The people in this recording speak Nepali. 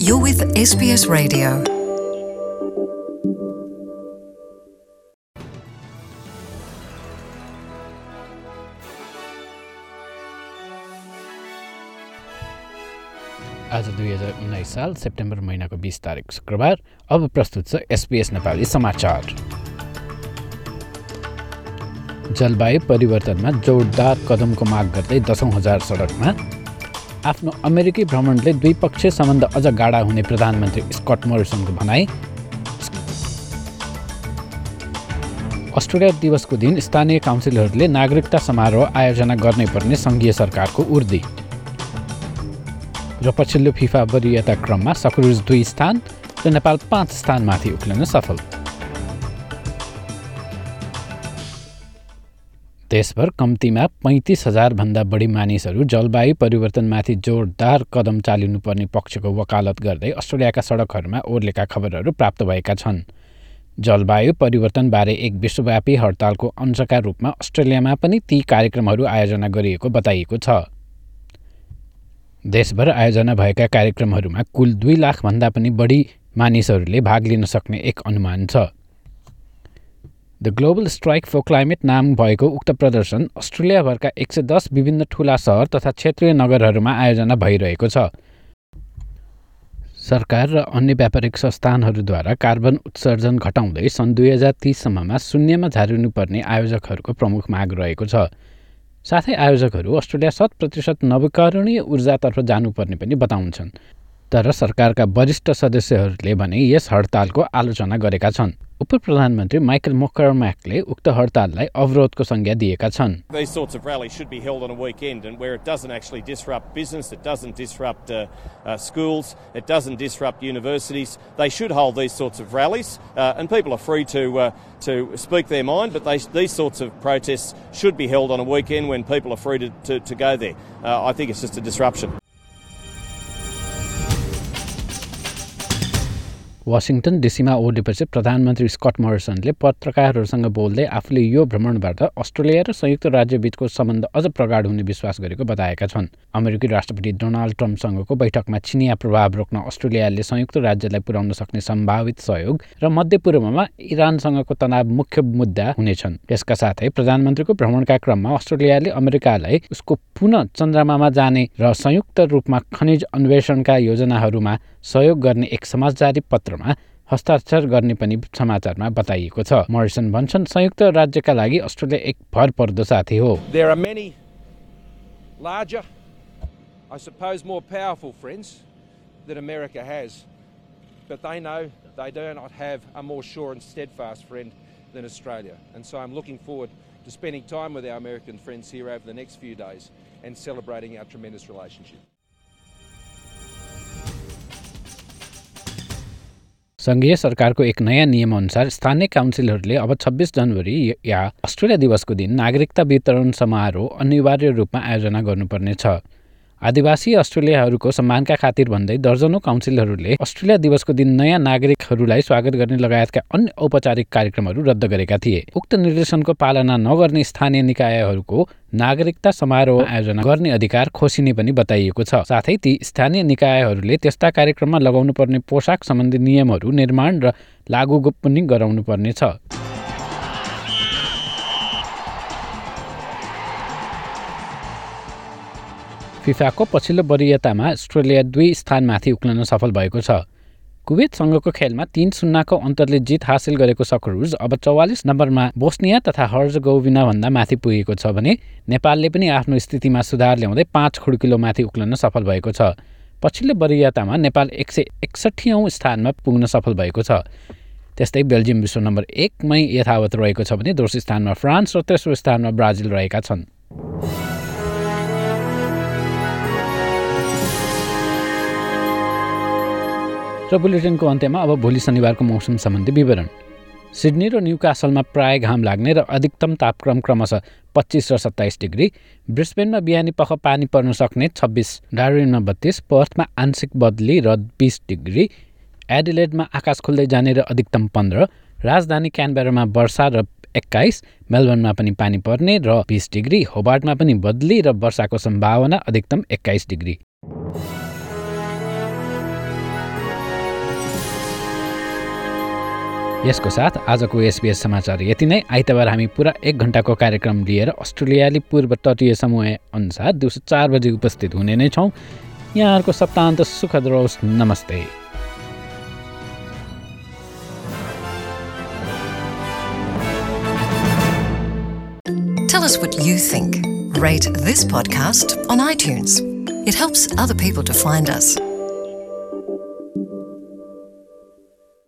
You're with SBS Radio. आज 2019 साल सेप्टेम्बर महिनाको 20 तारिक शुक्रबार। अब प्रस्तुत छ SBS नेपाली समाचार। जलवायु परिवर्तनमा जोरदार कदमको माग गर्दै 10,000 सडकमा। आफ्नो अमेरिकी भ्रमणले द्विपक्षीय सम्बन्ध अझ गाढा हुने प्रधानमन्त्री स्कट मोरिसनको भनाई। अस्ट्रेलिया दिवसको दिन स्थानीय काउन्सिलहरूले नागरिकता समारोह आयोजना गर्नै पर्ने सङ्घीय सरकारको उर्दी। र पछिल्लो फिफा वरियता क्रममा सक्रुज 2 स्थान र नेपाल 5 स्थानमाथि उक्लन सफल। देशभर कम्तीमा 35,000 भन्दा बढी मानिसहरू जलवायु परिवर्तनमाथि जोरदार कदम चालिनुपर्ने पक्षको वकालत गर्दै अस्ट्रेलियाका सडकहरूमा ओर्लेका खबरहरू प्राप्त भएका छन्। जलवायु परिवर्तनबारे एक विश्वव्यापी हडतालको अंशका रूपमा अस्ट्रेलियामा पनि ती कार्यक्रमहरू आयोजना गरिएको बताइएको छ। देशभर आयोजना भएका कार्यक्रमहरूमा कुल 2 लाख भन्दा पनि बढी मानिसहरूले भाग लिन सक्ने एक अनुमान छ। The global strike for climate नाम भएको उक्त प्रदर्शन अस्ट्रेलियाभरका 110 विभिन्न ठूला सहर तथा क्षेत्रीय नगरहरूमा आयोजना भइरहेको छ। सरकार र अन्य व्यापारिक संस्थानहरूद्वारा कार्बन उत्सर्जन घटाउँदै सन् 2030 सम्ममा शून्यमा झारिनुपर्ने आयोजकहरूको प्रमुख माग रहेको छ। साथै आयोजकहरू अस्ट्रेलिया 100% नवीकरणीय ऊर्जातर्फ जानुपर्ने पनि बताउँछन्। तर सरकारका वरिष्ठ सदस्यहरूले भने यस हडतालको आलोचना गरेका छन्। उप प्रधानमन्त्री माइकल मोकरम्याकले उक्त हडताललाई अवरोधको संज्ञा दिएका छन्। These sorts of rallies should be held on a weekend and where it doesn't actually disrupt business, it doesn't disrupt schools, it doesn't disrupt universities. They should hold these sorts of rallies and people are free to speak their mind, but these sorts of protests should be held on a weekend when people are free to go there. I think it's just a disruption. वाशिङटन डीसीमा ओर्लेपछि प्रधानमन्त्री स्कट मोरिसनले पत्रकारहरूसँग बोल्दै आफूले यो भ्रमणबाट अस्ट्रेलिया र संयुक्त राज्यबीचको सम्बन्ध अझ प्रगाढ हुने विश्वास गरेको बताएका छन्। अमेरिकी राष्ट्रपति डोनाल्ड ट्रम्पसँगको बैठकमा चिनिया प्रभाव रोक्न अस्ट्रेलियाले संयुक्त राज्यलाई पुर्याउन सक्ने सम्भावित सहयोग र मध्यपूर्वमा इरानसँगको तनाव मुख्य मुद्दा हुनेछन्। यसका साथै प्रधानमन्त्रीको भ्रमणका क्रममा अस्ट्रेलियाले अमेरिकालाई उसको पुनः चन्द्रमामा जाने र संयुक्त रूपमा खनिज अन्वेषणका योजनाहरूमा सहयोग गर्ने एक समाजवादी पत्रमा हस्ताक्षर गर्ने पनि समाचारमा बताइएको छ। मोरिसन भन्छन् संयुक्त राज्यका लागि अस्ट्रेलिया एक भरपर्दो साथी हो। There are many larger, I suppose more powerful friends that America has, but they know they do not have a more sure and steadfast friend than Australia. And so I'm looking forward to spending time with our American friends here over the next few days and celebrating our tremendous relationship. सङ्घीय सरकारको एक नयाँ नियमअनुसार स्थानीय काउन्सिलहरूले अब 26 जनवरी या अस्ट्रेलिया दिवसको दिन नागरिकता वितरण समारोह अनिवार्य रूपमा आयोजना गर्नुपर्ने छ। आदिवासी अस्ट्रेलियाहरूको सम्मानका खातिर भन्दै दर्जनौं काउन्सिलहरूले अस्ट्रेलिया दिवसको दिन नयाँ नागरिकहरूलाई स्वागत गर्ने लगायतका अन्य औपचारिक कार्यक्रमहरू रद्द गरेका थिए। उक्त निर्देशनको पालना नगर्ने स्थानीय निकायहरूको नागरिकता समारोह आयोजना गर्ने अधिकार खोसिने पनि बताइएको छ। साथै ती स्थानीय निकायहरूले त्यस्ता कार्यक्रममा लगाउनुपर्ने पोशाक सम्बन्धी नियमहरू निर्माण र लागू पनि गराउनुपर्ने छ। फिफाको पछिल्लो वरियतामा अस्ट्रेलिया 2 स्थानमाथि उक्लन सफल भएको छ। कुवेतसँगको खेलमा 3-0 को अन्तरले जित हासिल गरेको सक्रुज अब 44 नम्बरमा बोस्निया तथा हर्जगोभिना भन्दा माथि पुगेको छ भने नेपालले पनि आफ्नो स्थितिमा सुधार ल्याउँदै 5 खुड्किलोमाथि उक्लन सफल भएको छ। पछिल्लो वरियतामा नेपाल 161औं स्थानमा पुग्न सफल भएको छ। त्यस्तै बेल्जियम विश्व नम्बर 1 मै यथावत रहेको छ भने दोस्रो स्थानमा फ्रान्स र तेस्रो स्थानमा ब्राजिल रहेका छन्। र बुलेटिनको अन्त्यमा अब भोलि शनिबारको मौसम सम्बन्धी विवरण। सिडनी र न्युकासलमा प्राय घाम लाग्ने र अधिकतम तापक्रम क्रमशः 25 र 27 डिग्री, ब्रिस्बेनमा बिहानी पख पानी पर्न सक्ने 26, डार्विनमा 32, पर्थमा आंशिक बदली र 20 डिग्री, एडिलेडमा आकाश खुल्दै जाने र अधिकतम 15, राजधानी क्यानबेरामा वर्षा र 21, मेलबर्नमा पनि पानी पर्ने र 20 डिग्री, होबार्टमा पनि बदली र वर्षाको सम्भावना अधिकतम 21 डिग्री। यसको साथ आजको SBS समाचार यति नै। आइतबार हामी पुरा 1 घण्टाको कार्यक्रम लिएर अस्ट्रेलियाली पूर्व तटीय समूह अनुसार दिउँसो 4 बजे उपस्थित हुने नै छौँ। यहाँहरूको सप्ताहन्त सुखद रहोस्। नमस्ते। Tell us what you think. Rate this podcast on iTunes. It helps other people to find us.